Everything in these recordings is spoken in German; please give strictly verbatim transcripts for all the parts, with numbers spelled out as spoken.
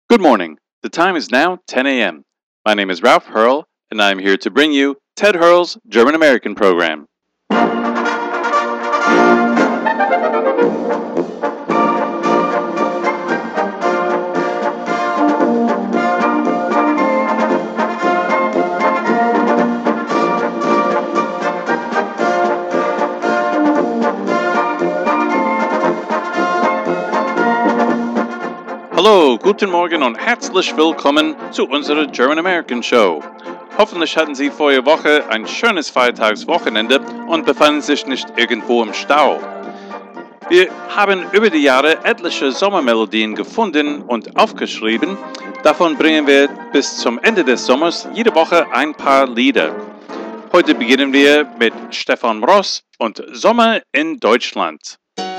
Good morning. The time is now ten a m. My name is Ralph Hurl, and I am here to bring you Ted Hurl's German American program. Hallo, guten Morgen und herzlich willkommen zu unserer German American Show. Hoffentlich hatten Sie vorige Woche ein schönes Feiertagswochenende und befanden sich nicht irgendwo im Stau. Wir haben über die Jahre etliche Sommermelodien gefunden und aufgeschrieben. Davon bringen wir bis zum Ende des Sommers jede Woche ein paar Lieder. Heute beginnen wir mit Stefan Ross und Sommer in Deutschland.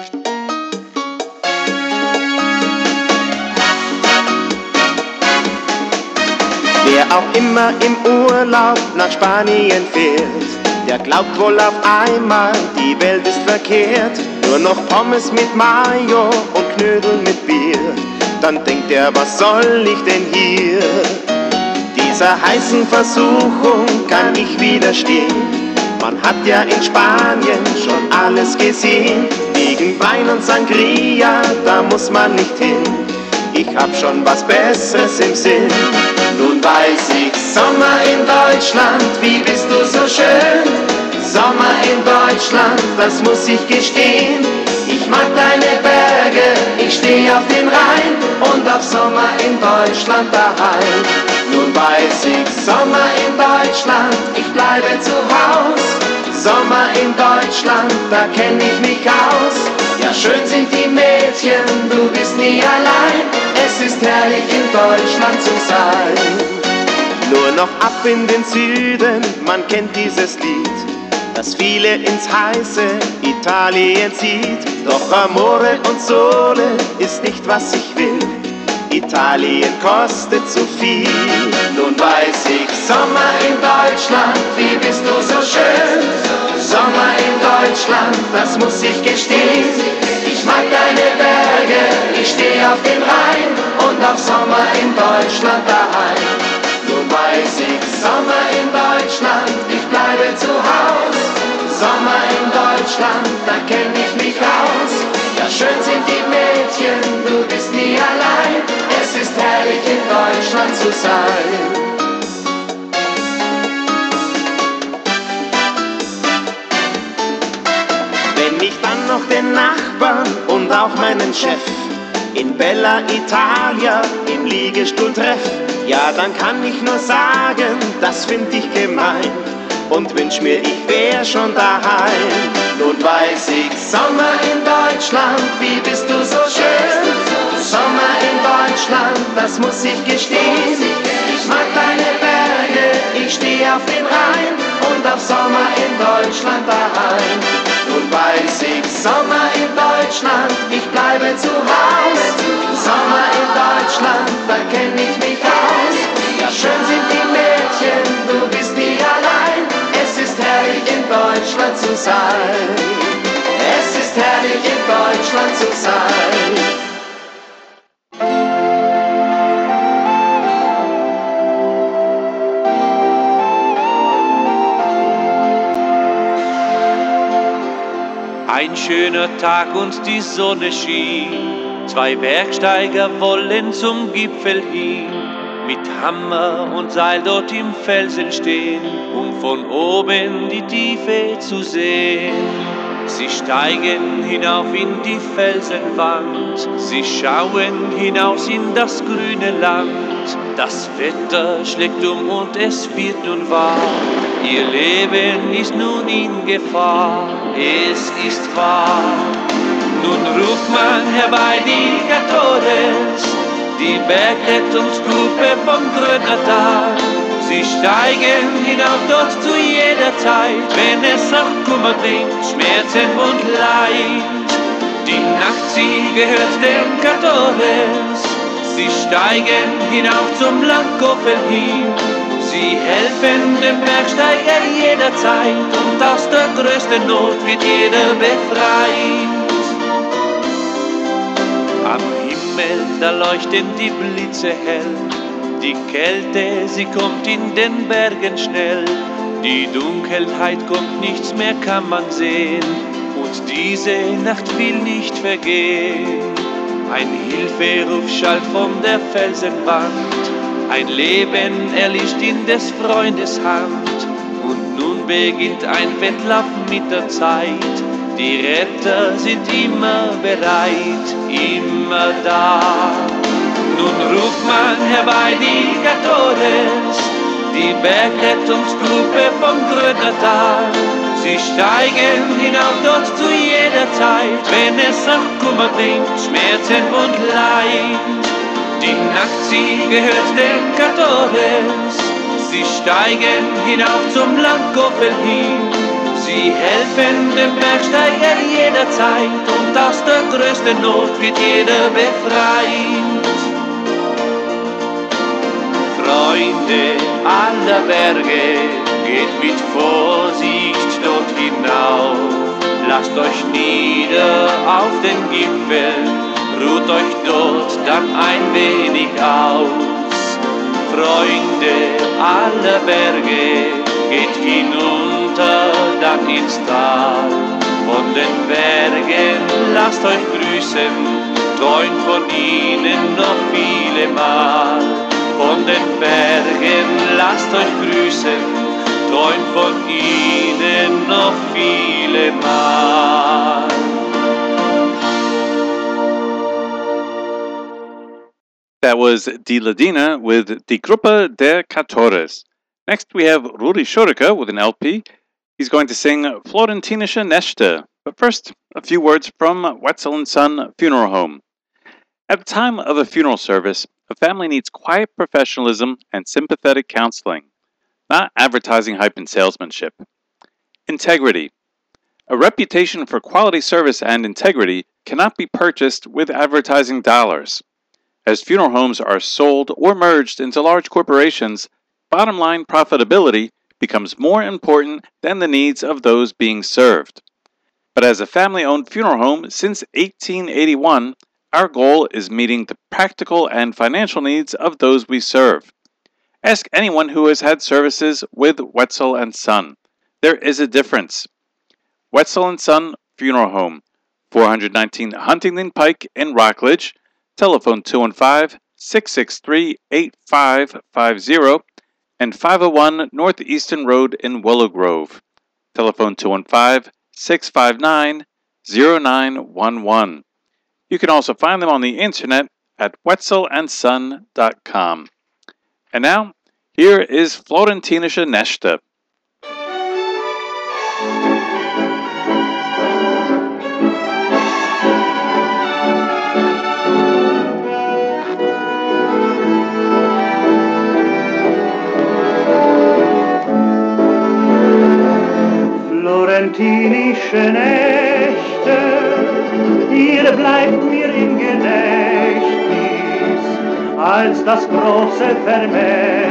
Wer auch immer im Urlaub nach Spanien fährt, der glaubt wohl auf einmal, die Welt ist verkehrt. Nur noch Pommes mit Mayo und Knödel mit Bier. Dann denkt er, was soll ich denn hier? Dieser heißen Versuchung kann ich widerstehen. Man hat ja in Spanien schon alles gesehen. Wegen Wein und Sangria, da muss man nicht hin. Ich hab schon was Besseres im Sinn. Nun weiß ich, Sommer in Deutschland, wie bist du so schön. Sommer in Deutschland, das muss ich gestehen. Ich mag deine Berge, ich steh auf den Rhein und auf Sommer in Deutschland daheim. Nun weiß ich, Sommer in Deutschland, ich bleibe zu Haus. Sommer in Deutschland, da kenn ich mich aus. Ja, schön sind die Mädchen, du bist nie allein. Es ist herrlich in Deutschland zu sein. Nur noch ab in den Süden, man kennt dieses Lied, das viele ins heiße Italien zieht. Doch Amore und Sole ist nicht, was ich will. Italien kostet zu viel. Nun weiß ich, Sommer in Deutschland, wie bist du so schön. Sommer in Deutschland, das muss ich gestehen. Ich mag deine Berge, ich steh auf dem Rhein und auf Sommer in Deutschland daheim. Nun weiß ich, Sommer in Deutschland, ich bleibe zu Haus. Sommer in Deutschland, da kenn ich mich aus. Ja, schön sind die Mädchen, du bist nie allein. Es ist herrlich in Deutschland zu sein. Wenn ich dann noch den Nachbarn und auch meinen Chef in Bella Italia im Liegestuhl treff, ja, dann kann ich nur sagen, das find ich gemein und wünsch mir, ich wär schon daheim. Nun weiß ich, Sommer in Deutschland, wie bist du so schön. Sommer in Deutschland, das muss ich gestehen. Ich mag deine Berge, ich steh auf dem Rhein und auf Sommer in Deutschland daheim. Nun weiß ich, Sommer in Deutschland, ich bleibe zu Haus. Sommer in Deutschland, da kenn ich mich aus. Ja, schön sind die Mädchen, du bist nie allein. Es ist herrlich in Deutschland zu sein. Es ist herrlich in Deutschland zu sein. Ein schöner Tag und die Sonne schien. Zwei Bergsteiger wollen zum Gipfel hin. Mit Hammer und Seil dort im Felsen stehen, um von oben die Tiefe zu sehen. Sie steigen hinauf in die Felsenwand, sie schauen hinaus in das grüne Land. Das Wetter schlägt um und es wird nun wahr, ihr Leben ist nun in Gefahr, es ist wahr. Nun ruft man herbei die Cantores, die Bergrettungsgruppe vom Grönertal. Sie steigen hinauf dort zu jeder Zeit, wenn es auch Kummer bringt, Schmerzen und Leid. Die Nacht, sie gehört den Cantores. Sie steigen hinauf zum Landkofel hin. Sie helfen dem Bergsteiger jederzeit und aus der größten Not wird jeder befreit. Am Himmel schmellt, da leuchten die Blitze hell. Die Kälte, sie kommt in den Bergen schnell. Die Dunkelheit kommt, nichts mehr kann man sehen. Und diese Nacht will nicht vergehen. Ein Hilferuf schallt von der Felsenwand. Ein Leben erlischt in des Freundes Hand. Und nun beginnt ein Wettlauf mit der Zeit. Die Retter sind immer bereit, immer da. Nun ruft man herbei die Gatores, die Bergrettungsgruppe vom Grönertal. Sie steigen hinauf dort zu jeder Zeit, wenn es auch Kummer bringt, Schmerzen und Leid. Die Nacht, sie gehört den Gatores, sie steigen hinauf zum Land Goffel hin. Sie helfen dem Bergsteiger jederzeit und aus der größten Not wird jeder befreit. Freunde aller Berge, geht mit Vorsicht dort hinauf. Lasst euch nieder auf den Gipfel, ruht euch dort dann ein wenig aus. Freunde aller Berge, geht hinunter dann ins Tal. Von den Bergen lasst euch grüßen, träumt von ihnen noch viele Mal. Von den Bergen lasst euch grüßen, träumt von ihnen noch viele Mal. That was Die Ladina with Die Gruppe der Gatores. Next we have Rudi Schurika with an L P. He's going to sing Florentinische Nächte. But first, a few words from Wetzel and Son Funeral Home. At the time of a funeral service, a family needs quiet professionalism and sympathetic counseling, not advertising hype and salesmanship. Integrity. A reputation for quality service and integrity cannot be purchased with advertising dollars. As funeral homes are sold or merged into large corporations, bottom line profitability becomes more important than the needs of those being served. But as a family-owned funeral home since eighteen eighty-one, our goal is meeting the practical and financial needs of those we serve. Ask anyone who has had services with Wetzel and Son. There is a difference. Wetzel and Son Funeral Home, four nineteen Huntington Pike in Rockledge. Telephone two one five, six six three, eight five five zero and five oh one Northeastern Road in Willow Grove. Telephone two one five, six five nine, zero nine one one. You can also find them on the internet at wetzel and son dot com. And now, here is Florentinische Nächte. Florentinische Nächte, ihr bleibt mir im Gedächtnis als das große Vermächtnis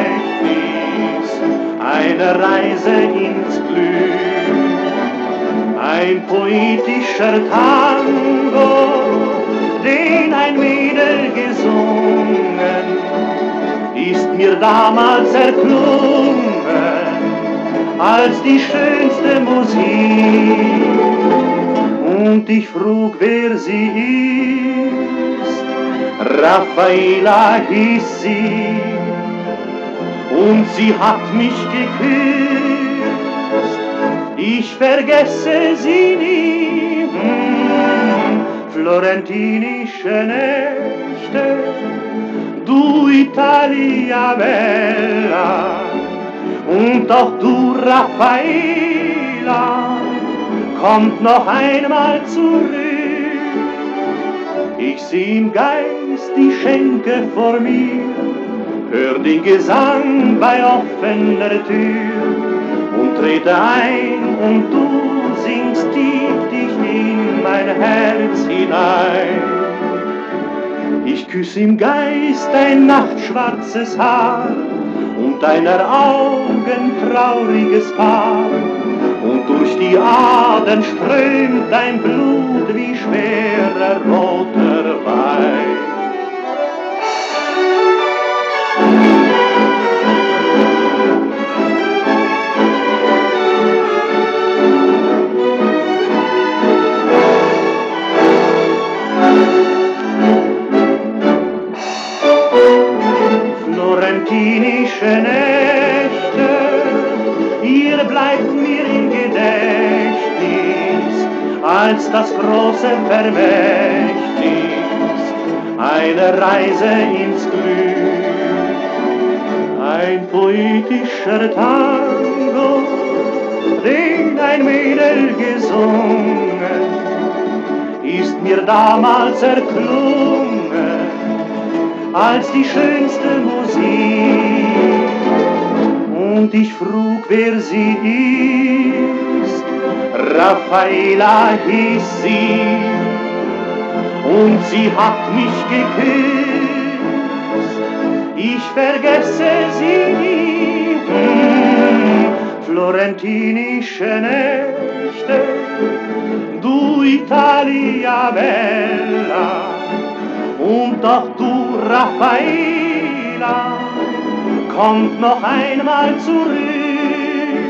einer Reise ins Glück. Ein poetischer Tango, den ein Mädel gesungen, ist mir damals erklungen als die schönste Musik. Und ich frug, wer sie ist. Raffaella hieß sie, und sie hat mich geküsst. Ich vergesse sie nie. Hm, Florentinische Nächte, du Italia Bella. Und auch du, Raffaella, kommt noch einmal zurück. Ich seh im Geist die Schenke vor mir, hör den Gesang bei offener Tür und trete ein und du singst tief dich in mein Herz hinein. Ich küss im Geist dein nachtschwarzes Haar und deiner Augen trauriges Paar, und durch die Adern strömt dein Blut wie schwerer roter Wein. florentinische Nächte, ihr bleibt mir im Gedächtnis als das große Vermächtnis, eine Reise ins Glück, ein poetischer Tango, den ein Mädel gesungen, ist mir damals erklungen als die schönste Musik. Und ich frug, wer sie ist, Raffaela hieß sie, und sie hat mich geküsst, ich vergesse sie nie. Hm, florentinische Nächte, du Italia Bella, und auch du Raffaela, kommt noch einmal zurück,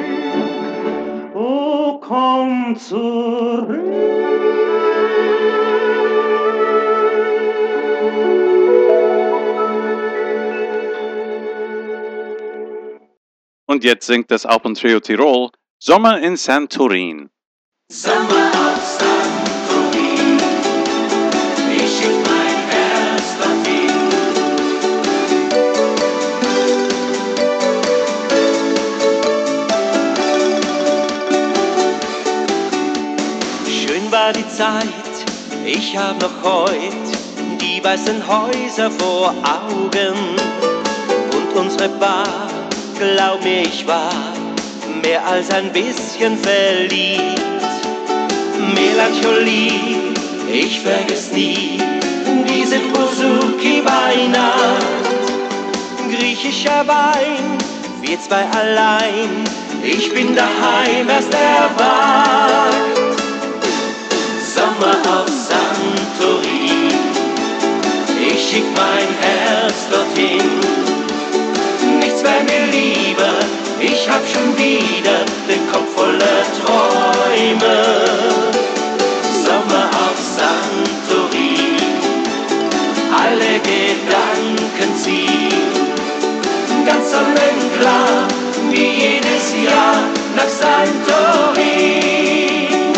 oh komm zurück. Und jetzt singt das Alpentrio Tirol Sommer in Santorin. Sommer auf Santorin, ich schick mein Herz dorthin. Schön war die Zeit, ich hab noch heut die weißen Häuser vor Augen und unsere Bar, glaub mir, ich war mehr als ein bisschen verliebt. Melancholie, ich vergess nie diese Bouzouki bei Nacht. Griechischer Wein, wir zwei allein, ich bin daheim erst erwacht. Sommer auf Santorin, ich schick mein Herz dorthin. Nichts wär mir lieber, ich hab schon wieder den Kopf voller Träume. Sommer auf Santorin, alle Gedanken ziehen, ganz sonnenklar, wie jedes Jahr nach Santorin.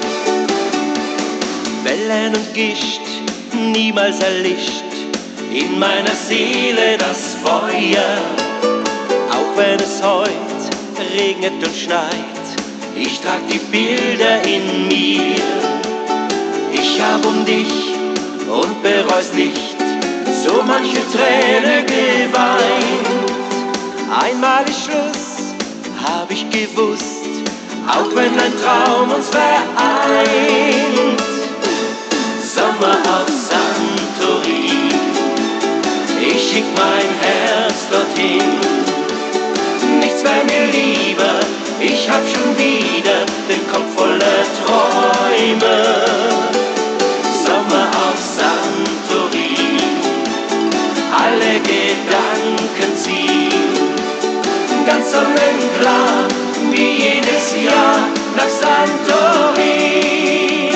Wellen und Gischt, niemals erlischt in meiner Seele das Feuer. Auch wenn es heut regnet und schneit, ich trag die Bilder in mir. Ich hab um dich und bereu's nicht so manche Träne geweint. Einmal ist Schluss, hab ich gewusst, auch wenn ein Traum uns vereint. Sommer auf Santorin, ich schick mein Herz dorthin. Nichts wär mir lieber, ich hab schon wieder den Kopf voller Träume. Sommer auf Santorin, alle Gedanken ziehen, ganz sonnenklar, wie jedes Jahr nach Santorin.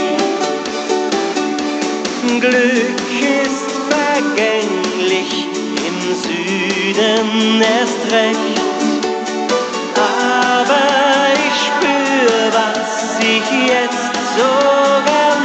Glück ist vergänglich, im Süden erst recht. Aber ich spür, was ich jetzt so gern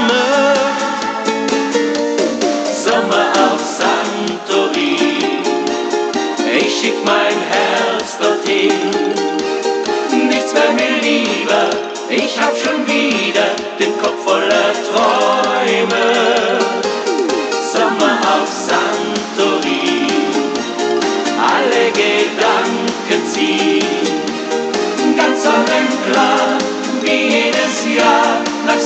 möcht. Sommer auf Santorin, ich schick mein Herz dorthin. Nichts wär mir lieber, ich hab schon wieder den Kopf voller Träume. Sommer auf Santorin, alle Gedanken ziehen, ganz sonnenklar, wie jedes Jahr nach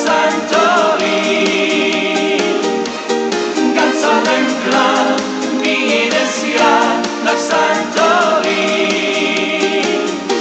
Santorin. Ganz sonnenklar, wie jedes Jahr nach Santorin.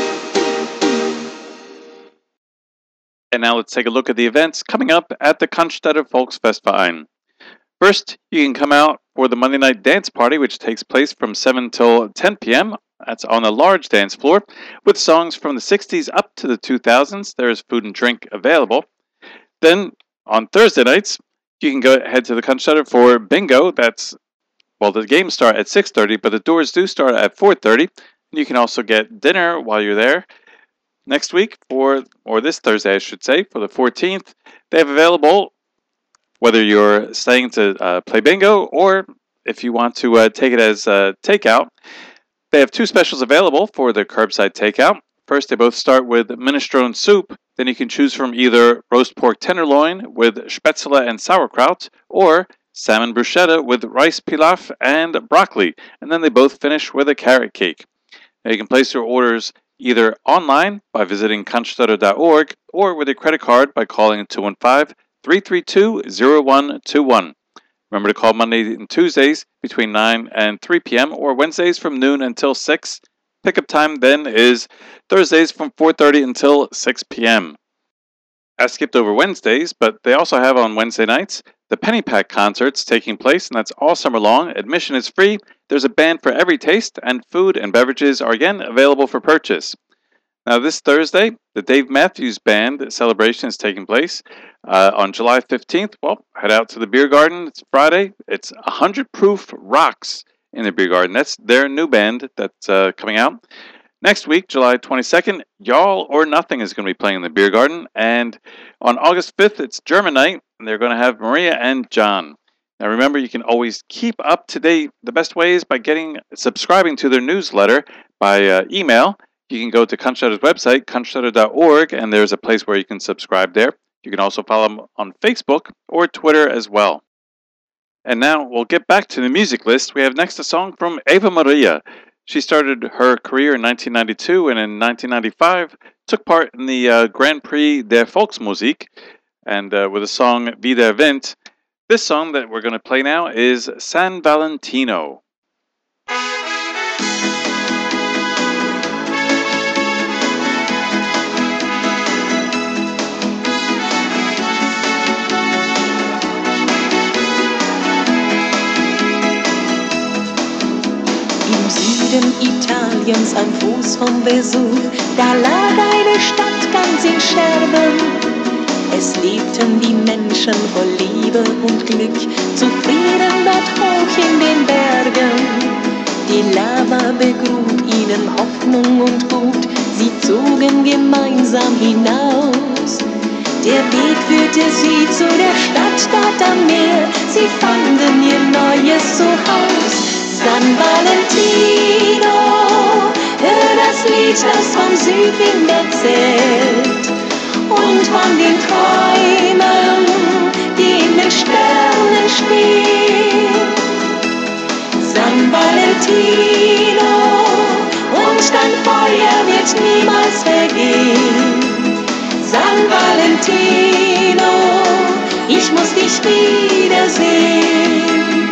And now let's take a look at the events coming up at the Cannstatter Volksfestverein. First, you can come out for the Monday night dance party, which takes place from seven till ten p.m. That's on a large dance floor with songs from the sixties up to the two thousands. There is food and drink available. Then on Thursday nights, you can go head to the Cannstatter for bingo. That's well, the games start at six thirty, but the doors do start at four thirty. You can also get dinner while you're there. Next week, for or this Thursday, I should say, for the fourteenth, they have available, whether you're staying to uh, play bingo or if you want to uh, take it as uh, takeout. They have two specials available for the curbside takeout. First, they both start with minestrone soup. Then you can choose from either roast pork tenderloin with spätzle and sauerkraut or salmon bruschetta with rice pilaf and broccoli. And then they both finish with a carrot cake. Now you can place your orders either online by visiting cannstatter dot org or with a credit card by calling two one five, three three two, zero one two one. Remember to call Monday and Tuesdays between nine and three p.m. or Wednesdays from noon until six. Pickup time then is Thursdays from four thirty until six p.m. I skipped over Wednesdays, but they also have on Wednesday nights the Penny Pack concerts taking place, and that's all summer long. Admission is free. There's a band for every taste, and food and beverages are again available for purchase. Now, this Thursday, the Dave Matthews Band celebration is taking place uh, on July fifteenth. Well, head out to the beer garden. It's Friday. It's one hundred Proof Rocks in the beer garden. That's their new band that's uh, coming out. Next week, July twenty-second, Y'all or Nothing is going to be playing in the beer garden. And on August fifth, it's German night, and they're going to have Maria and John. Now, remember, you can always keep up to date. The best way is by getting subscribing to their newsletter by uh, email. You can go to Cannstatter's website, cannstatter dot org, and there's a place where you can subscribe there. You can also follow them on Facebook or Twitter as well. And now we'll get back to the music list. We have next a song from Eva Maria. She started her career in nineteen ninety-two, and in nineteen ninety-five took part in the uh, Grand Prix der Volksmusik, and uh, with the song Wie der Wind. This song that we're going to play now is San Valentino. Italiens am Fuß vom Vesuv, da lag eine Stadt ganz in Scherben. Es lebten die Menschen voll Liebe und Glück, zufrieden dort hoch in den Bergen. Die Lava begrub ihnen Hoffnung und Mut, sie zogen gemeinsam hinaus. Der Weg führte sie zu der Stadt dort am Meer, sie fanden ihr neues Zuhause. San Valentino, hör das Lied, das vom Südwind erzählt und von den Träumen, die in den Sternen stehen. San Valentino, und dein Feuer wird niemals vergehen. San Valentino, ich muss dich wiedersehen.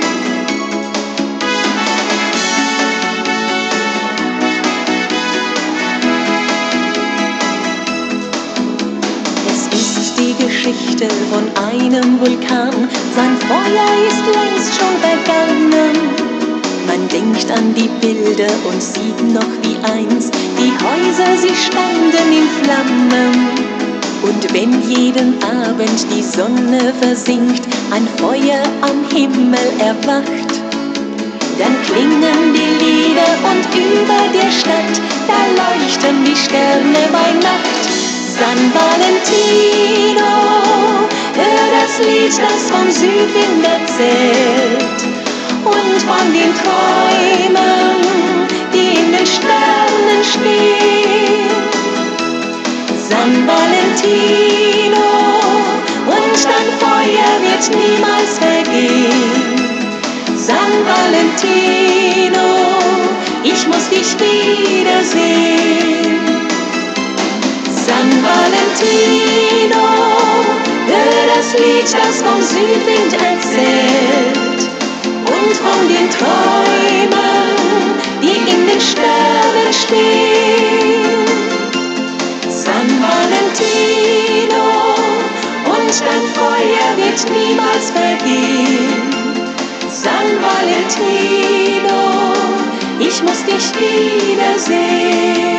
Geschichte von einem Vulkan, sein Feuer ist längst schon vergangen. Man denkt an die Bilder und sieht noch wie einst, die Häuser, sie standen in Flammen. Und wenn jeden Abend die Sonne versinkt, ein Feuer am Himmel erwacht, dann klingen die Lieder und über der Stadt, da leuchten die Sterne bei Nacht. San Valentino, hör das Lied, das vom Südwind erzählt und von den Träumen, die in den Sternen stehen. San Valentino, und dein Feuer wird niemals vergehen. San Valentino, ich muss dich wiedersehen. San Valentino, hör das Lied, das vom Südwind erzählt und von den Träumen, die in den Sternen stehen. San Valentino, und dein Feuer wird niemals vergehen. San Valentino, ich muss dich wiedersehen.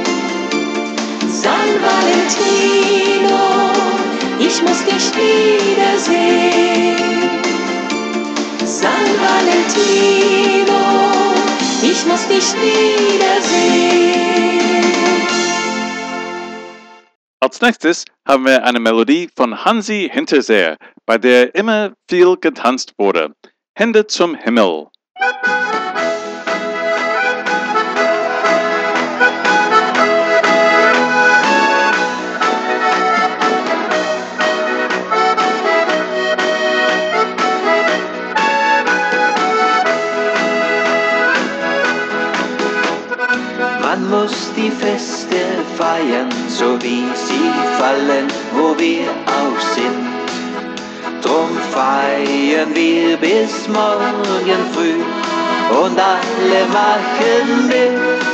San Valentino, ich muss dich wiedersehen. San San Valentino, ich muss dich wiedersehen. Als nächstes haben wir eine Melodie von Hansi Hinterseer, bei der immer viel getanzt wurde. Hände zum Himmel. Man muss die Feste feiern, so wie sie fallen, wo wir auch sind. Drum feiern wir bis morgen früh und alle machen mit.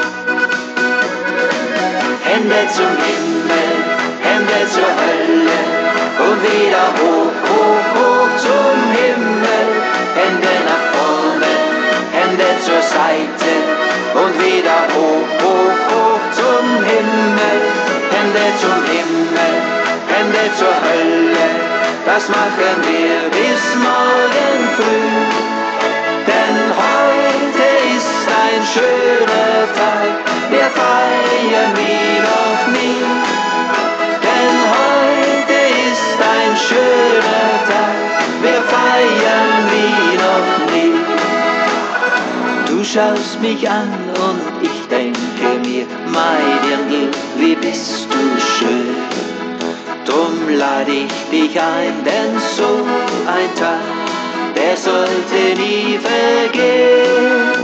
Hände zum Himmel, Hände zur Hölle und wieder hoch, hoch, hoch zum Himmel. Hände nach vorne, Hände zur Seite und wieder hoch, hoch, hoch zum Himmel. Hände zum Himmel, Hände zur Hölle, das machen wir bis morgen früh. Denn heute ist ein schöner Tag, wir feiern wie noch nie. Denn heute ist ein schöner Tag, wir feiern wie noch nie. Du schaust mich an und ich denke mir, mein Dirndl, wie bist du schön. Drum lade ich dich ein, denn so ein Tag, der sollte nie vergehen.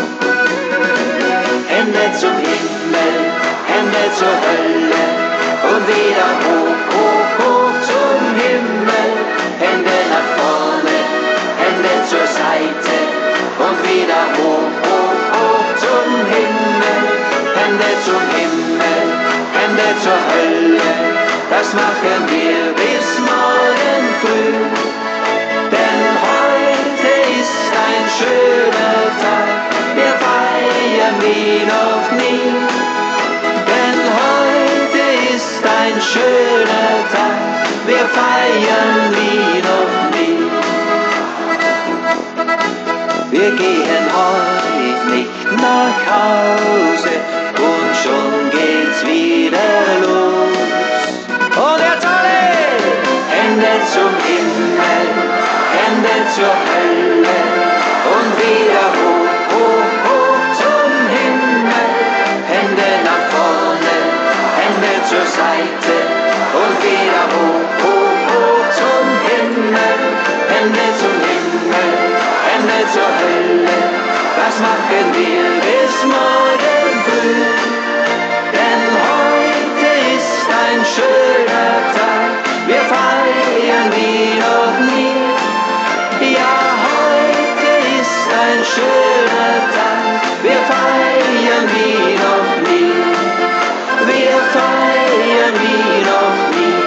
Hände zum Himmel, Hände zur Hölle und wieder hoch, hoch, hoch zum Himmel. Hände nach vorne, Hände zur Seite und wieder hoch, hoch, hoch zum Himmel. Hände zum Himmel, Hände zur Hölle, das machen wir bis morgen früh. Denn heute ist ein schöner Tag, wir feiern wie noch nie. Denn heute ist ein schöner Tag, wir feiern wie noch nie. Wir gehen heute nicht nach Hause und schon geht's wieder los. Und jetzt alle! Hände zum Himmel, Hände zur Hölle und wieder hoch, hoch, hoch zum Himmel. Hände nach vorne, Hände zur Seite und wieder hoch, hoch, hoch zum Himmel. Hände zum Himmel, Hände zur Hölle, das machen wir bis morgen früh. Denn heute ist ein schöner Tag, wir feiern wie noch nie. Ja, heute ist ein schöner Tag, wir feiern wie noch nie. Wir feiern wie noch nie.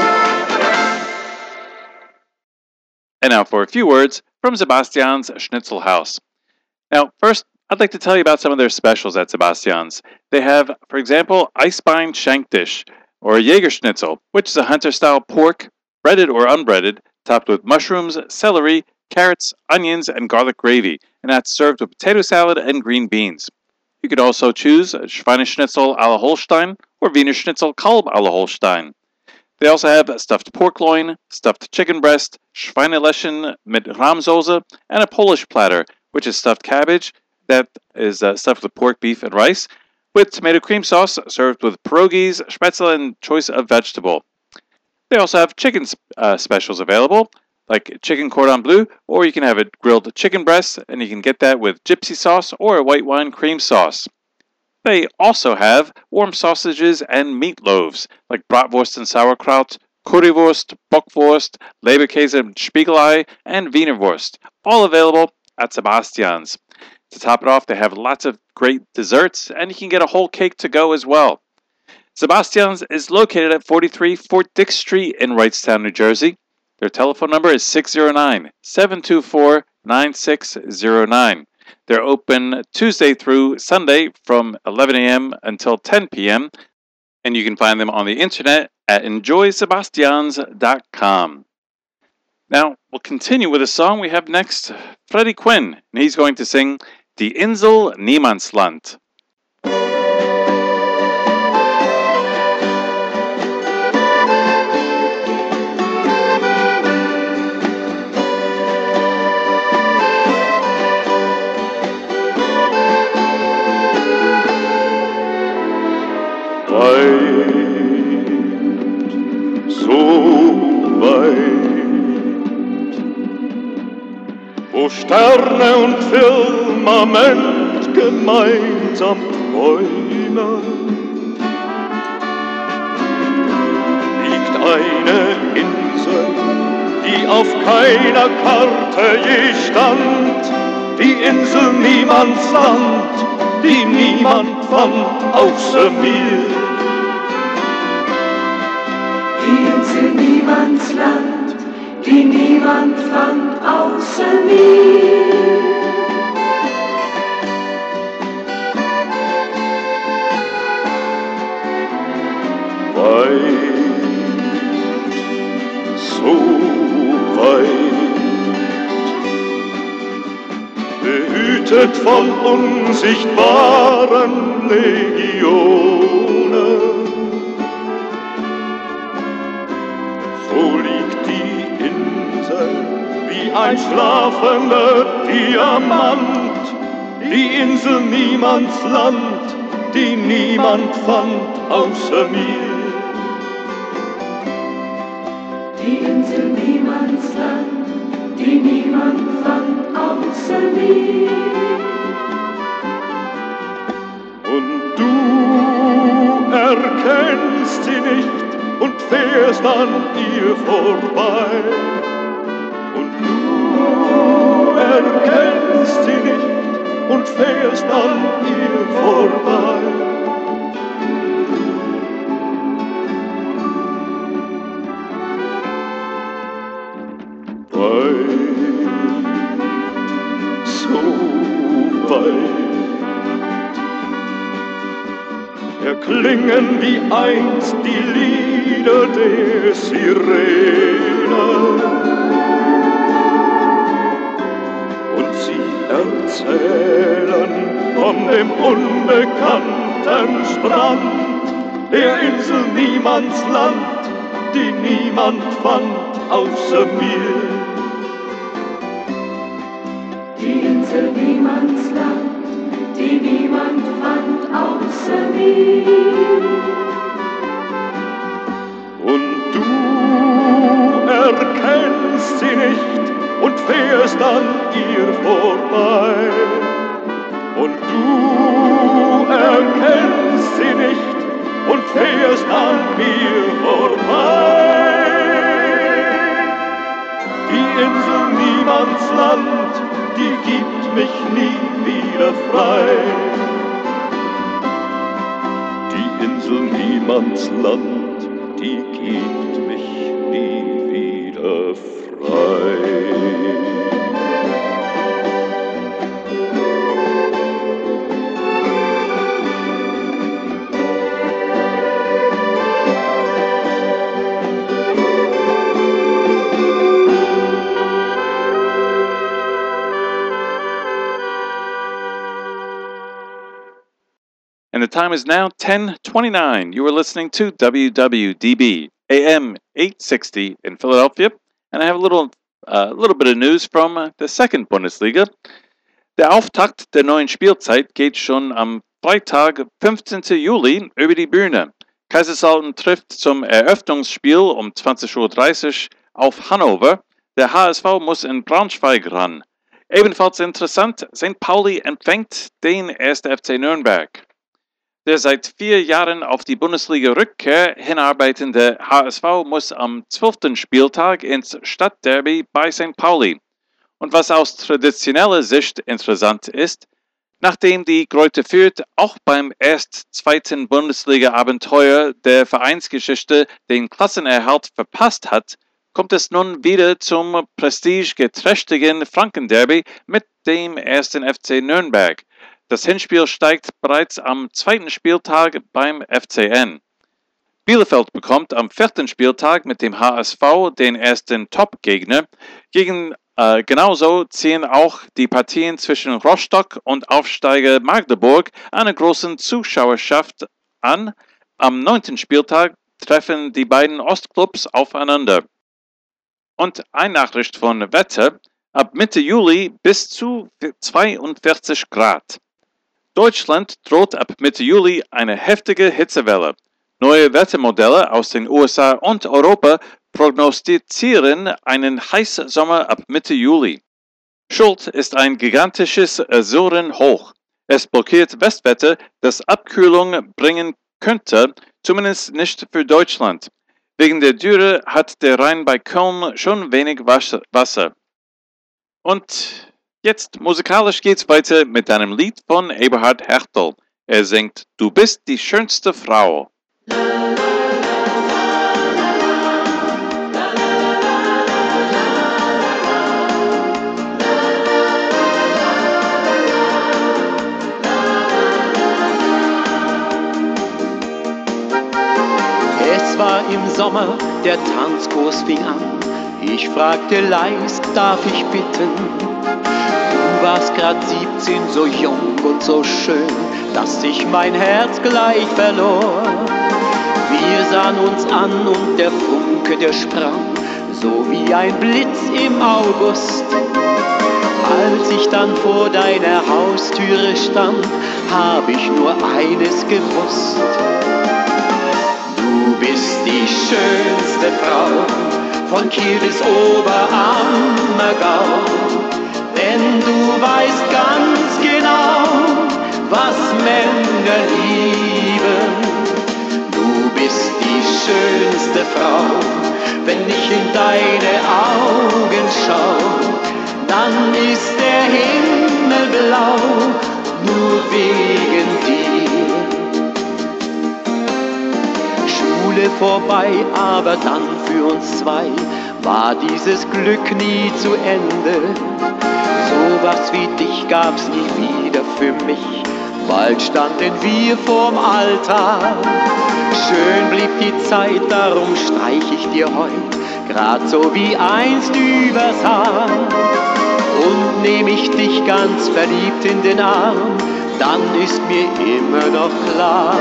And now for a few words from Sebastian's Schnitzel House. Now, first, I'd like to tell you about some of their specials at Sebastian's. They have, for example, Eisbein Shank Dish, or Jägerschnitzel, which is a hunter-style pork, breaded or unbreaded, topped with mushrooms, celery, carrots, onions, and garlic gravy, and that's served with potato salad and green beans. You could also choose Schweineschnitzel à la Holstein or Wiener Schnitzel Kalb à la Holstein. They also have stuffed pork loin, stuffed chicken breast, Schweineleschen mit Rahmsoße, and a Polish platter, which is stuffed cabbage that is uh, stuffed with pork, beef, and rice, with tomato cream sauce served with pierogies, spätzle, and choice of vegetable. They also have chicken uh, specials available, like chicken cordon bleu, or you can have a grilled chicken breast, and you can get that with gypsy sauce or a white wine cream sauce. They also have warm sausages and meatloaves, like bratwurst and sauerkraut, currywurst, bockwurst, Leberkäse and Spiegelei, and Wienerwurst, all available at Sebastian's. To top it off, they have lots of great desserts, and you can get a whole cake to go as well. Sebastian's is located at forty-three Fort Dick Street in Wrightstown, New Jersey. Their telephone number is six zero nine, seven two four, nine six zero nine. They're open Tuesday through Sunday from eleven a.m. until ten p.m. And you can find them on the internet at enjoy sebastians dot com. Now, we'll continue with a song we have next, Freddie Quinn, and he's going to sing Die Insel Niemandsland. Weit, so weit, wo Sterne und Firmament gemeinsam träumen, liegt eine Insel, die auf keiner Karte je stand, die Insel Niemandsland, die niemand fand außer mir. Die Insel Niemandsland, die niemand fand außer mir. Weit, so weit, behütet von unsichtbaren Legionen. So liegt die Insel wie ein schlafender Diamant, die Insel Niemandsland, die niemand fand außer mir. Die Insel Niemandsland, die niemand fand außer mir. Und du erkennst sie nicht und fährst an ihr vorbei. Und du erkennst sie nicht und fährst an ihr vorbei. Weit, so weit, erklingen wie einst die Lieder der Sirene. Und sie erzählen von dem unbekannten Strand, der Insel Niemandsland, die niemand fand außer mir. Die Insel Niemandsland, die niemand fand außer mir. Und du erkennst sie nicht und fährst an ihr vorbei. Und du erkennst sie nicht und fährst an mir vorbei. Die Insel Niemandsland, die gibt mich nie wieder frei. Die Insel Niemandsland, die gibt mich nie wieder frei. And the time is now ten twenty-nine. You are listening to W W D B, A M eight sixty in Philadelphia. And I have a little, uh, little bit of news from uh, the second Bundesliga. Der Auftakt der neuen Spielzeit geht schon am Freitag, fünfzehnten Juli, über die Bühne. Kaiserslautern trifft zum Eröffnungsspiel um zwanzig Uhr dreißig auf Hannover. Der H S V muss in Braunschweig ran. Ebenfalls interessant, Sankt Pauli empfängt den ersten F C Nürnberg. Der seit vier Jahren auf die Bundesliga-Rückkehr hinarbeitende H S V muss am zwölften Spieltag ins Stadtderby bei Sankt Pauli. Und was aus traditioneller Sicht interessant ist, nachdem die Greuther Fürth auch beim erst zweiten Bundesliga-Abenteuer der Vereinsgeschichte den Klassenerhalt verpasst hat, kommt es nun wieder zum prestigegeträchtigen Frankenderby mit dem ersten F C Nürnberg. Das Hinspiel steigt bereits am zweiten Spieltag beim F C N. Bielefeld bekommt am vierten Spieltag mit dem H S V den ersten Top-Gegner. Gegen äh, genauso ziehen auch die Partien zwischen Rostock und Aufsteiger Magdeburg eine große Zuschauerschaft an. Am neunten Spieltag treffen die beiden Ostclubs aufeinander. Und eine Nachricht von Wetter: ab Mitte Juli bis zu zweiundvierzig Grad. Deutschland droht ab Mitte Juli eine heftige Hitzewelle. Neue Wettermodelle aus den U S A und Europa prognostizieren einen heißen Sommer ab Mitte Juli. Schuld ist ein gigantisches Azurenhoch. Es blockiert Westwetter, das Abkühlung bringen könnte, zumindest nicht für Deutschland. Wegen der Dürre hat der Rhein bei Köln schon wenig Wasser. Und jetzt musikalisch geht's weiter mit einem Lied von Eberhard Hertel. Er singt "Du bist die schönste Frau". Es war im Sommer, der Tanzkurs fing an. Ich fragte leis, darf ich bitten? Du warst grad siebzehn, so jung und so schön, dass sich mein Herz gleich verlor. Wir sahen uns an und der Funke, der sprang, so wie ein Blitz im August. Als ich dann vor deiner Haustüre stand, hab ich nur eines gewusst. Du bist die schönste Frau von Kiel bis Oberammergau, denn du weißt ganz genau, was Männer lieben. Du bist die schönste Frau, wenn ich in deine Augen schau, dann ist der Himmel blau, nur wegen dir. Schule vorbei, aber dann für uns zwei war dieses Glück nie zu Ende. Sowas wie dich gab's nie wieder für mich. Bald standen wir vorm Altar. Schön blieb die Zeit, darum streich ich dir heut grad so wie einst übers Haar. Und nehm ich dich ganz verliebt in den Arm, dann ist mir immer noch klar,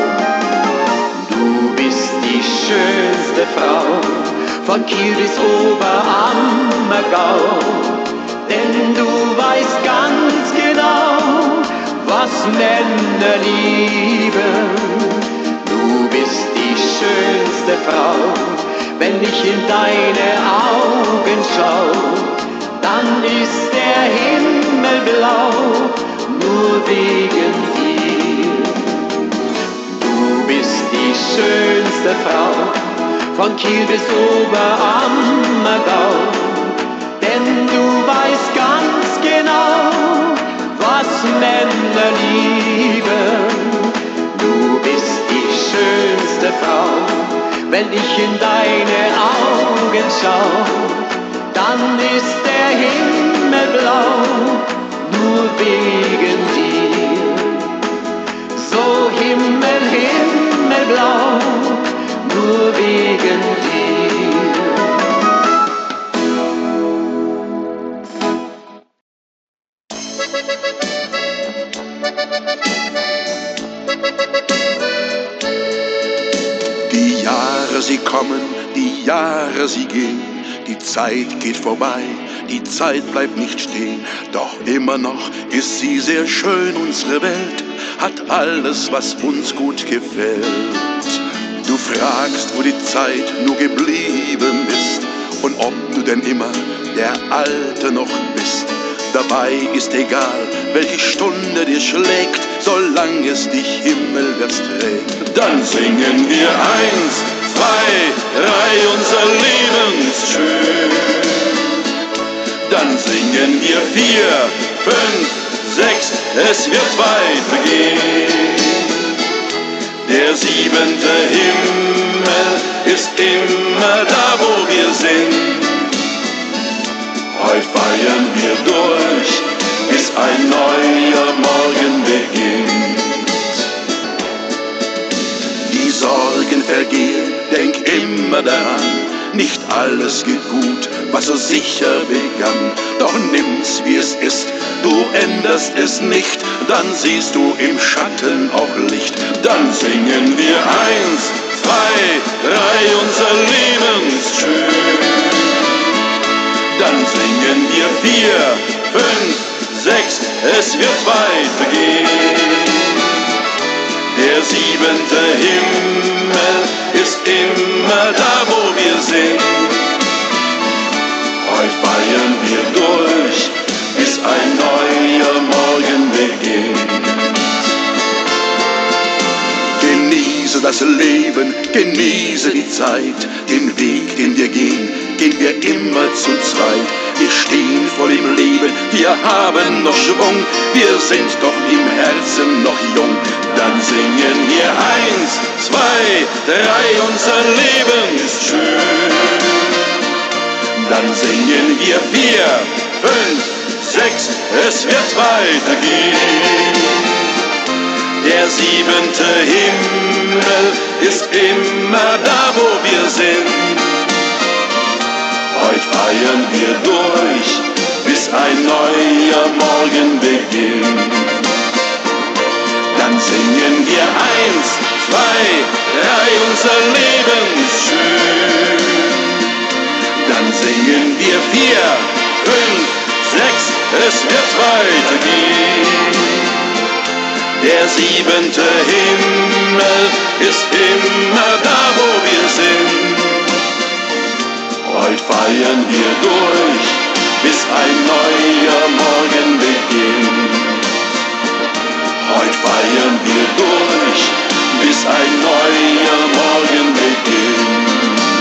du bist die schönste Frau von Kiel bis Oberammergau, denn du weißt ganz genau, was Männer lieben. Du bist die schönste Frau, wenn ich in deine Augen schau, dann ist der Himmel blau, nur wegen dir. Du bist die schönste Frau von Kiel bis Oberammergau, denn du weißt ganz genau, was Männer lieben. Du bist die schönste Frau, wenn ich in deine Augen schau, dann ist der Himmel blau, nur wegen dir. So Himmel, himmelblau, nur wegen dir. Die Jahre, sie kommen, die Jahre, sie gehen. Die Zeit geht vorbei, die Zeit bleibt nicht stehen. Doch immer noch ist sie sehr schön, unsere Welt hat alles, was uns gut gefällt. Du fragst, wo die Zeit nur geblieben ist und ob du denn immer der Alte noch bist. Dabei ist egal, welche Stunde dir schlägt, solange es dich himmelwärts trägt. Dann singen wir eins, zwei, drei, unser Leben ist schön. Dann singen wir vier, fünf, sechs, es wird weitergehen. Der siebente Himmel ist immer da, wo wir sind. Heute feiern wir durch, bis ein neuer Morgen beginnt. Die Sorgen ergehe, denk immer daran, nicht alles geht gut, was so sicher begann. Doch nimm's wie es ist, du änderst es nicht, dann siehst du im Schatten auch Licht. Dann singen wir eins, zwei, drei, unser Leben ist schön. Dann singen wir vier, fünf, sechs, es wird weitergehen. Der siebente Himmel ist immer da, wo wir sind. Heute feiern wir durch, bis ein neuer Morgen beginnt. Genieße das Leben, genieße die Zeit, den Weg, den wir gehen, gehen wir immer zu zweit. Wir stehen voll im Leben, wir haben noch Schwung, wir sind doch im Herzen noch jung. Dann singen wir eins, zwei, drei, unser Leben ist schön. Dann singen wir vier, fünf, sechs, es wird weitergehen. Der siebente Himmel ist immer da, wo wir sind. Heute feiern wir durch, bis ein neuer Morgen beginnt. Dann singen wir eins, zwei, drei, unser Leben ist schön. Dann singen wir vier, fünf, sechs, es wird weitergehen. Der siebente Himmel ist immer da, wo wir sind. Heute feiern wir durch, bis ein neuer Morgen beginnt. Heute feiern wir durch, bis ein neuer Morgen beginnt.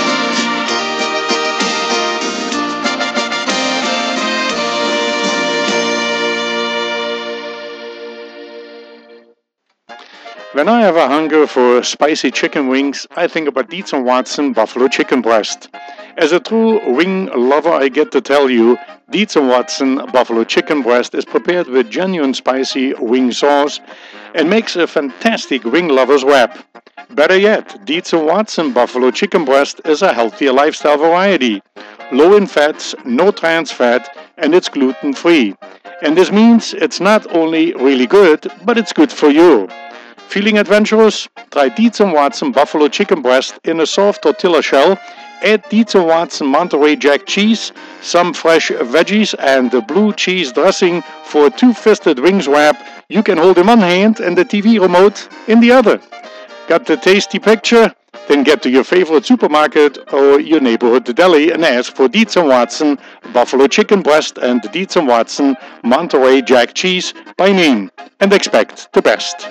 When I have a hunger for spicy chicken wings, I think about Dietz and Watson buffalo chicken breast. As a true wing lover, I get to tell you, Dietz and Watson buffalo chicken breast is prepared with genuine spicy wing sauce and makes a fantastic wing lover's wrap. Better yet, Dietz and Watson buffalo chicken breast is a healthier lifestyle variety. Low in fats, no trans fat, and it's gluten-free. And this means it's not only really good, but it's good for you. Feeling adventurous? Try Dietz and Watson buffalo chicken breast in a soft tortilla shell. Add Dietz and Watson Monterey Jack cheese, some fresh veggies, and the blue cheese dressing for a two-fisted wings wrap you can hold in one hand and the T V remote in the other. Got the tasty picture? Then get to your favorite supermarket or your neighborhood deli and ask for Dietz and Watson buffalo chicken breast and Dietz and Watson Monterey Jack cheese by name, and expect the best.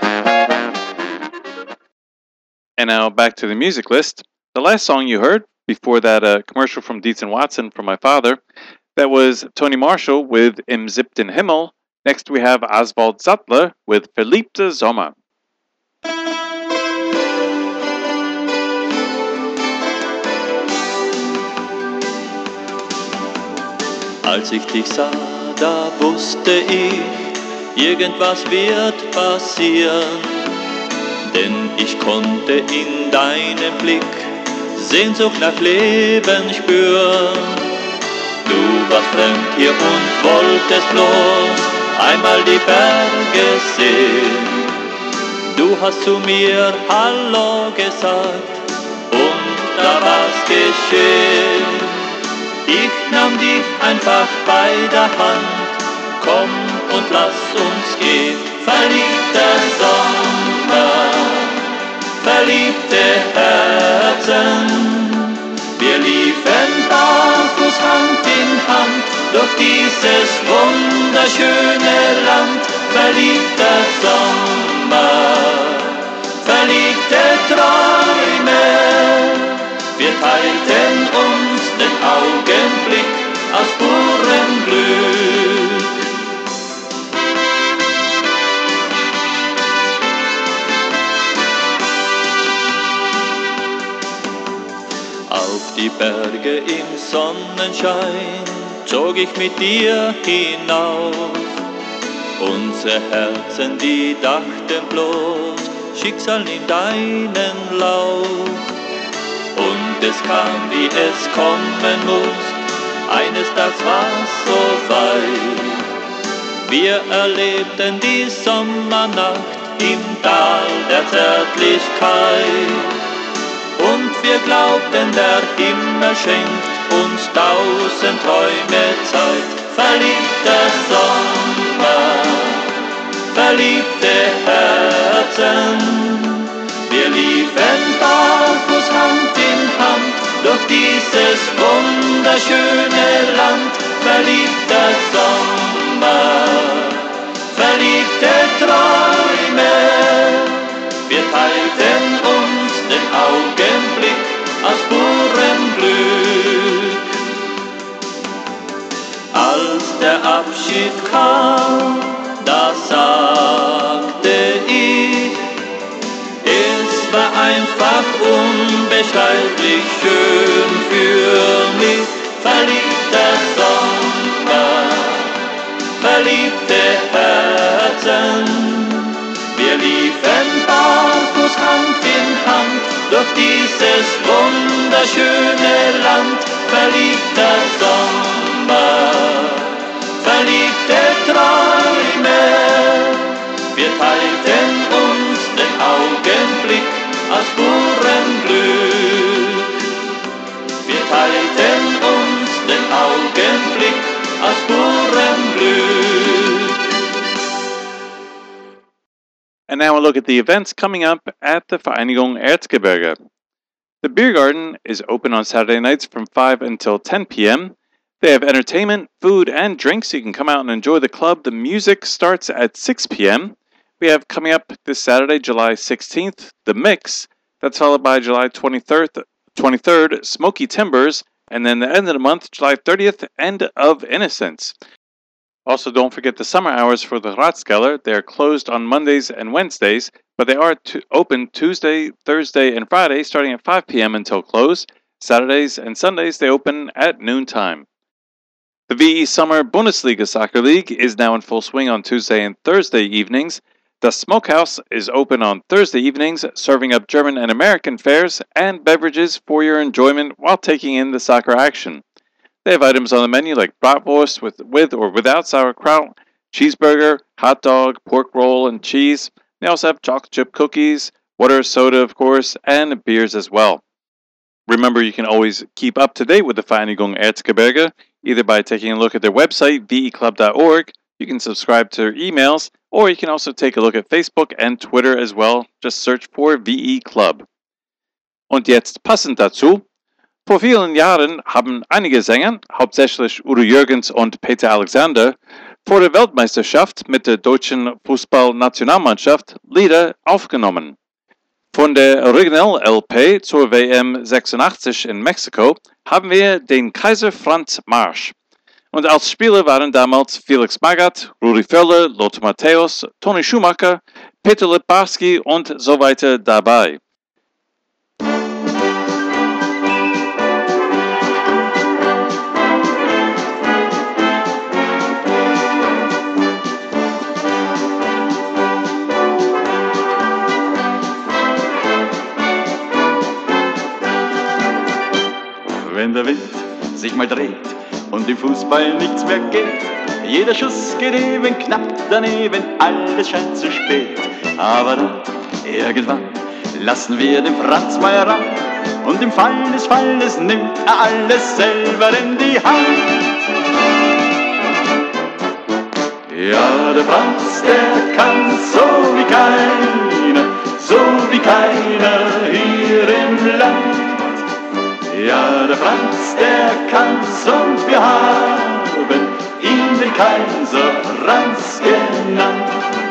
And now back to the music list. The last song you heard, before that uh, commercial from Dietz and Watson from my father, that was Tony Marshall with Im siebten Himmel. Next we have Oswald Sattler with Verliebter Sommer. Als ich dich sah, da wusste ich, irgendwas wird passieren. Denn ich konnte in deinem Blick Sehnsucht nach Leben spüren. Du warst fremd hier und wolltest bloß einmal die Berge sehen. Du hast zu mir Hallo gesagt und da war's geschehen. Ich nahm dich einfach bei der Hand, komm und lass uns gehen. Verliebter Sommer, verliebte Herzen, wir liefen barfuß Hand in Hand durch dieses wunderschöne Land. Verliebter Sommer, verliebte Träume, wir teilten uns den Augenblick aus purem Glück. Auf die Berge im Sonnenschein zog ich mit dir hinauf. Unsere Herzen, die dachten bloß Schicksal in deinen Lauf. Und es kam, wie es kommen muss, eines Tages war's so weit. Wir erlebten die Sommernacht im Tal der Zärtlichkeit. Und wir glaubten, der Himmel schenkt uns tausend Träume Zeit. Verliebter Sommer, verliebte Herzen. Wir liefen barfuß Hand in Hand durch dieses wunderschöne Land. Verliebter Sommer, verliebte Träume. Wir teilten uns den Augenblick aus purem Glück. Als der Abschied kam, da sagte ich, es war einfach unbeschreiblich schön für mich. Verliebter Sommer, verliebte Herzen. Wir liefen barfuß Hand in Hand durch dieses wunderschöne Land. Verliebter Sommer, verliebte Träume. Wir teilten uns den Augenblick aus purem Glück. Wir teilten uns den Augenblick aus purem Glück. And now we'll look at the events coming up at the Vereinigung Erzgebirge. The beer garden is open on Saturday nights from five until ten p.m. They have entertainment, food, and drinks, so you can come out and enjoy the club. The music starts at six p.m. We have coming up this Saturday, July sixteenth, The Mix. That's followed by July twenty-third, twenty-third, Smoky Timbers, and then the end of the month, July thirtieth, End of Innocence. Also, don't forget the summer hours for the Ratskeller. They are closed on Mondays and Wednesdays, but they are t- open Tuesday, Thursday, and Friday, starting at five p.m. until close. Saturdays and Sundays, they open at noontime. The V E Summer Bundesliga Soccer League is now in full swing on Tuesday and Thursday evenings. The Smokehouse is open on Thursday evenings, serving up German and American fares and beverages for your enjoyment while taking in the soccer action. They have items on the menu like bratwurst with, with or without sauerkraut, cheeseburger, hot dog, pork roll, and cheese. They also have chocolate chip cookies, water, soda, of course, and beers as well. Remember, you can always keep up to date with the Vereinigung Erzgebirge, either by taking a look at their website, v e club dot org. You can subscribe to their emails, or you can also take a look at Facebook and Twitter as well. Just search for V E Club. Und jetzt passend dazu: Vor vielen Jahren haben einige Sänger, hauptsächlich Udo Jürgens und Peter Alexander, vor der Weltmeisterschaft mit der deutschen Fußballnationalmannschaft Lieder aufgenommen. Von der Original-L P zur W M sechsundachtzig in Mexiko haben wir den Kaiser Franz Marsch. Und als Spieler waren damals Felix Magath, Rudi Völler, Lothar Matthäus, Toni Schumacher, Peter Littbarski und so weiter dabei. Wenn der Wind sich mal dreht und im Fußball nichts mehr geht, jeder Schuss geht eben knapp daneben, alles scheint zu spät. Aber dann, irgendwann, lassen wir den Franz mal ran und im Fall des Falles nimmt er alles selber in die Hand. Ja, der Franz, der kann so wie keiner, so wie keiner hier im Land. Ja, der Franz, der kann's und wir haben ihn den Kaiser Franz genannt.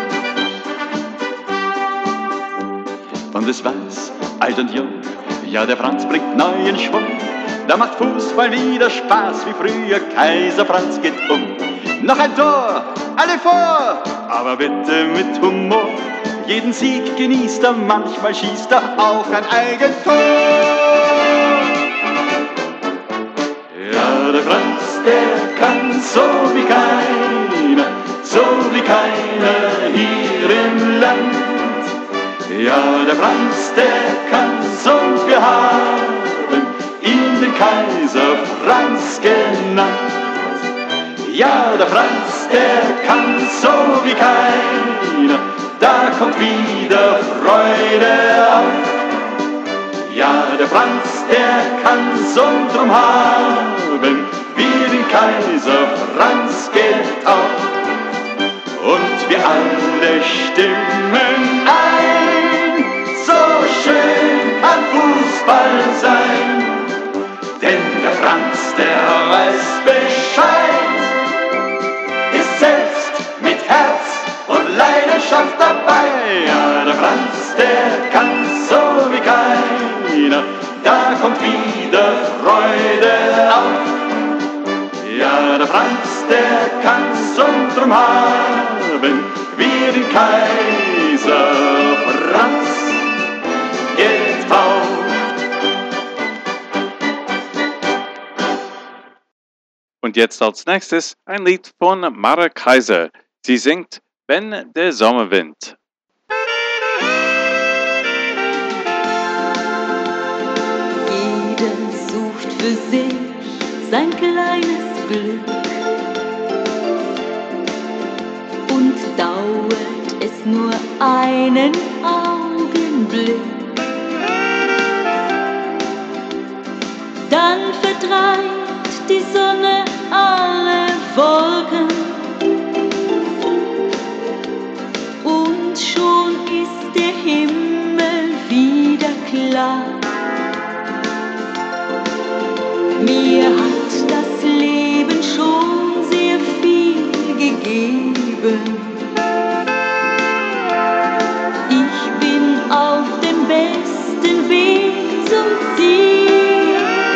Und es weiß, alt und jung, ja, der Franz bringt neuen Schwung. Da macht Fußball wieder Spaß wie früher, Kaiser Franz geht um. Noch ein Tor, alle vor, aber bitte mit Humor. Jeden Sieg genießt er, manchmal schießt er auch ein Eigentor. Ja, der Franz, der kann so wie keiner, so wie keiner hier im Land. Ja, der Franz, der kann's und wir haben ihn den Kaiser Franz genannt. Ja, der Franz, der kann so wie keiner, da kommt wieder Freude auf. Ja, der Franz, der kann's und drum haben wir den Kaiser Franz getauft. Und wir alle stimmen ein, so schön kann Fußball sein. Denn der Franz, der weiß Bescheid, ist selbst mit Herz und Leidenschaft dabei. Ja, der Franz, der kann so wie keiner, da kommt wieder Freude auf. Ja, der Franz, der kann's und drum haben wir den Kaiser Franz getauft. Und jetzt als nächstes ein Lied von Mara Kaiser. Sie singt Wenn der Sommerwind. Jeder sucht für sich sein kleines Glück und dauert es nur einen Augenblick. Dann vertreibt die Sonne alle Wolken und schon ist der Himmel wieder klar. Mir hat das Leben schon sehr viel gegeben. Ich bin auf dem besten Weg zum Ziel.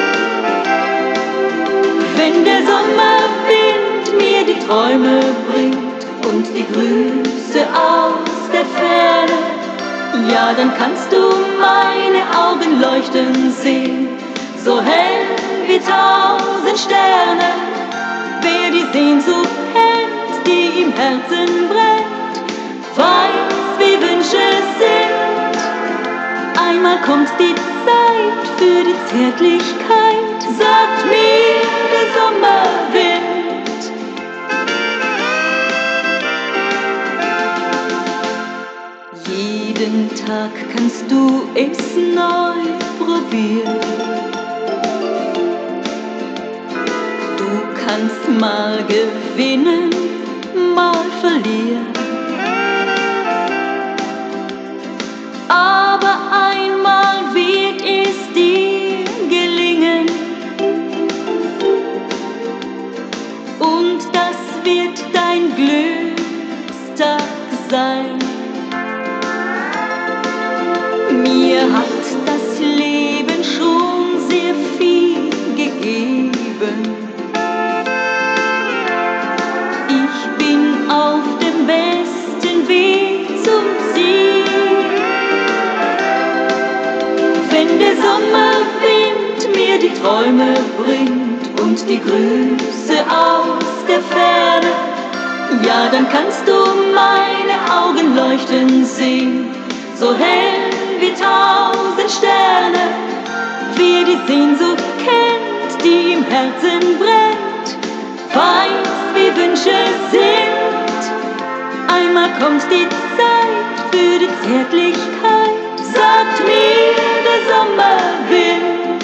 Wenn der Sommerwind mir die Träume bringt und die Grüße aus der Ferne, ja, dann kannst du meine Augen leuchten sehen, so hell wie tausend Sterne. Wer die Sehnsucht kennt, die im Herzen brennt, weiß, wie Wünsche sind. Einmal kommt die Zeit für die Zärtlichkeit, sagt mir der Sommerwind. Jeden Tag kannst du es neu probieren. Du kannst mal gewinnen, mal verlieren. Aber einmal wird es dir gelingen. Und das wird dein Glückstag sein. Mir hat das Leben schon sehr viel gegeben. Ich bin auf dem besten Weg zum Ziel. Wenn der Sommerwind mir die Träume bringt und die Grüße aus der Ferne, ja, dann kannst du meine Augen leuchten sehen, so hell wie tausend Sterne. Wer die Sehnsucht kennt, die im Herzen brennt, weiß, wie Wünsche sind. Einmal kommt die Zeit für die Zärtlichkeit, sagt mir der Sommerwind.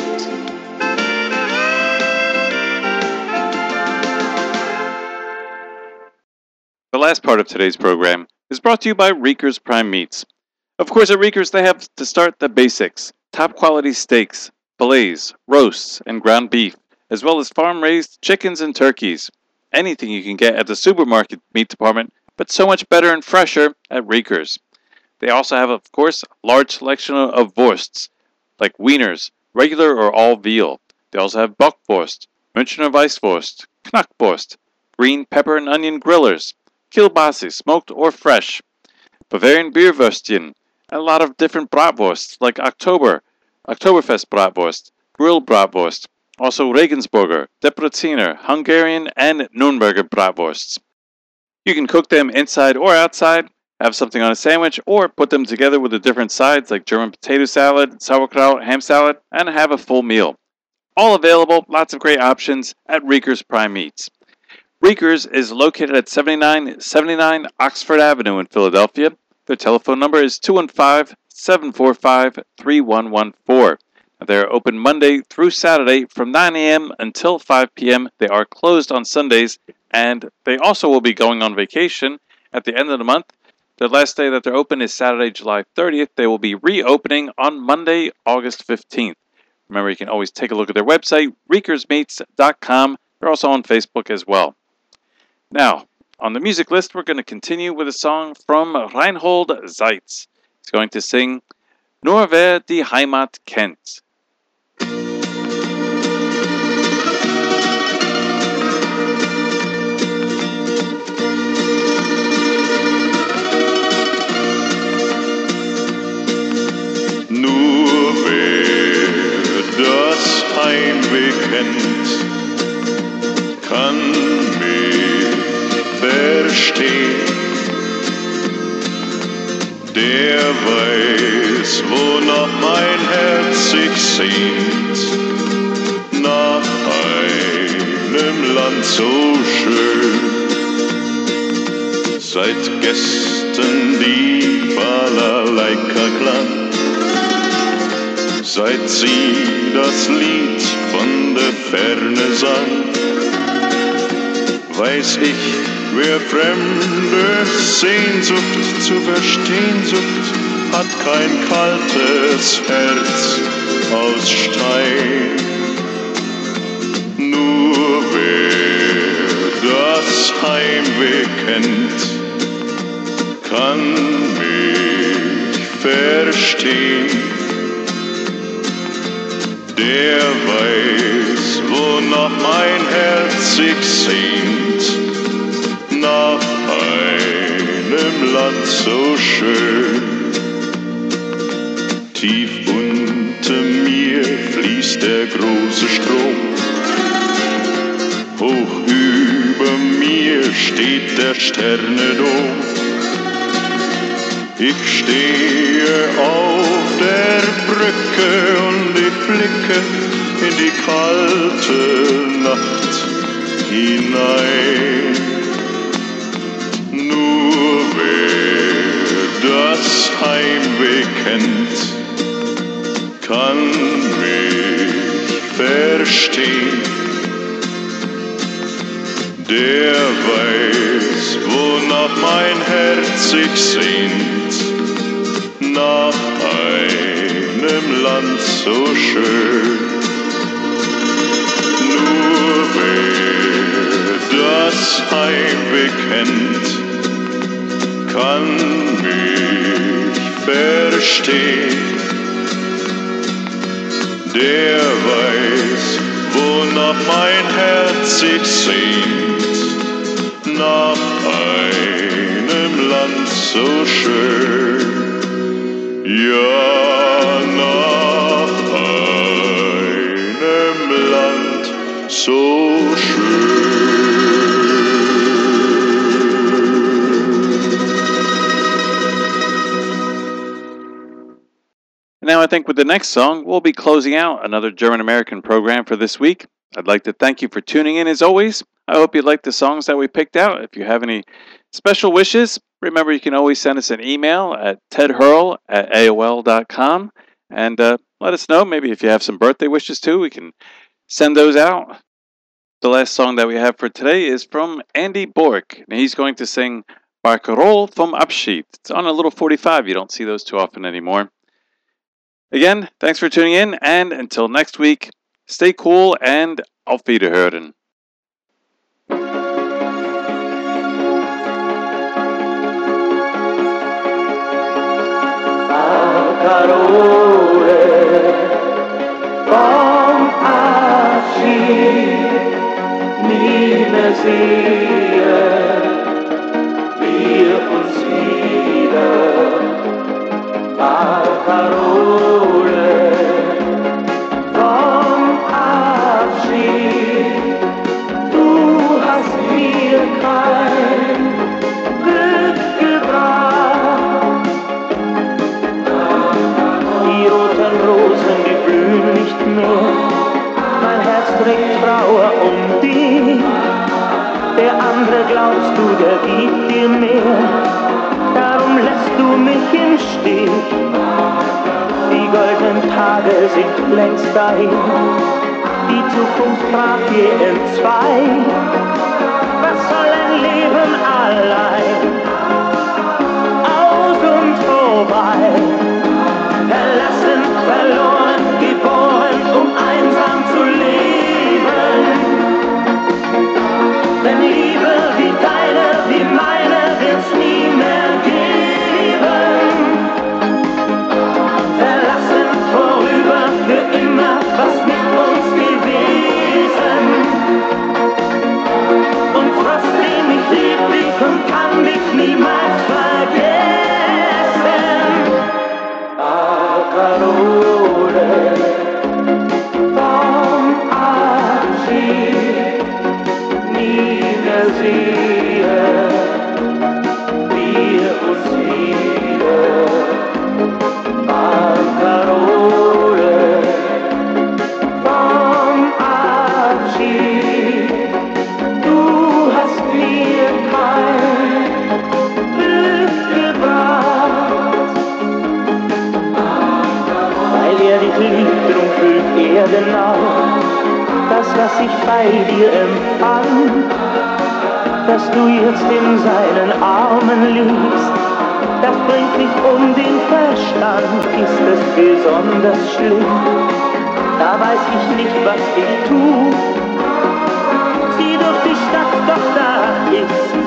The last part of today's program is brought to you by Reekers Prime Meats. Of course, at Reekers, they have to start the basics. Top quality steaks, fillets, roasts, and ground beef, as well as farm-raised chickens and turkeys. Anything you can get at the supermarket meat department, but so much better and fresher at Reekers. They also have, of course, a large selection of wursts, like wieners, regular or all veal. They also have Bockwurst, Münchner Weisswurst, Knackwurst, green pepper and onion grillers, Kielbasi, smoked or fresh, Bavarian Bierwürstchen, a lot of different bratwursts like Oktober, Oktoberfest bratwurst, Grill bratwurst, also Regensburger, Debreciner, Hungarian, and Nürnberger bratwursts. You can cook them inside or outside, have something on a sandwich, or put them together with the different sides like German potato salad, sauerkraut, ham salad, and have a full meal. All available, lots of great options at Rieker's Prime Meats. Rieker's is located at seventy-nine seventy-nine Oxford Avenue in Philadelphia. Their telephone number is two one five, seven four five, three one one four. They're open Monday through Saturday from nine a.m. until five p.m. They are closed on Sundays, and they also will be going on vacation at the end of the month. The last day that they're open is Saturday, July thirtieth. They will be reopening on Monday, August fifteenth. Remember, you can always take a look at their website, riekers meats dot com. They're also on Facebook as well. Now, on the music list, we're going to continue with a song from Reinhold Seitz. He's going to sing Nur wer die Heimat kennt. Nur wer das Heimweh kennt, kann mich verstehen. Der weiß, wonach mein Herz sich sehnt, nach einem Land so schön. Seit gestern die Balalaika klang, seit sie das Lied von der Ferne sang, weiß ich, wer fremde Sehnsucht zu verstehen sucht, hat kein kaltes Herz aus Stein. Nur wer das Heimweh kennt, kann mich verstehen. Der weiß, wonach mein Herz sich sehnt, nach einem Land so schön. Tief unter mir fließt der große Strom, hoch über mir steht der Sternendom. Ich stehe auf der Brücke und ich blicke in die kalte Nacht hinein. Nur wer das Heimweh kennt, kann mich verstehen. Der weiß, wonach mein Herz sich sehnt, nach einem Land so schön. Nur wer das Heimweh kennt, kann mich verstehen. Der weiß, wonach mein Herz sich sehnt, nach einem Land so schön. Ja, nach einem Land so schön. Now I think with the next song, we'll be closing out another German-American program for this week. I'd like to thank you for tuning in as always. I hope you liked the songs that we picked out. If you have any special wishes, remember you can always send us an email at ted hurl at A O L dot com and uh, let us know. Maybe if you have some birthday wishes too, we can send those out. The last song that we have for today is from Andy Bork, and he's going to sing Barcarolle vom Abschied. It's on a little forty-five. You don't see those too often anymore. Again, thanks for tuning in, and until next week, stay cool and auf Wiederhören. Barcarolle vom Abschied, nie mehr sehen wir uns wieder. Barcarolle vom Abschied, du hast mir kein Glück gebracht. nicht mehr. Mein Herz trägt Trauer um dich. Der andere glaubst du, der gibt dir mehr. Darum lässt du mich im Stich. Die goldenen Tage sind längst dahin. Die Zukunft brach je in zwei. Was soll ein Leben allein? Aus und vorbei. Verlassen, verloren, geboren, um einsam zu leben. Denn Liebe wie deine, wie meine, wird's nie mehr geben. Verlassen, vorüber, für immer, was mit uns gewesen. Und trotzdem, ich lieb dich und kann dich niemals vergessen. Ah, Parole vom Abschied, nie mehr sehen wir uns wieder. Ah, Parole vom Abschied, du hast mir kein Glück gebracht. Weil er dich liebt, drum fühlt er genau das, was ich bei dir empfand. Dass du jetzt in seinen Armen liegst, das bringt mich um den Verstand. Ist es besonders schlimm, da weiß ich nicht, was ich tu. Zieh durch die Stadt, doch da ist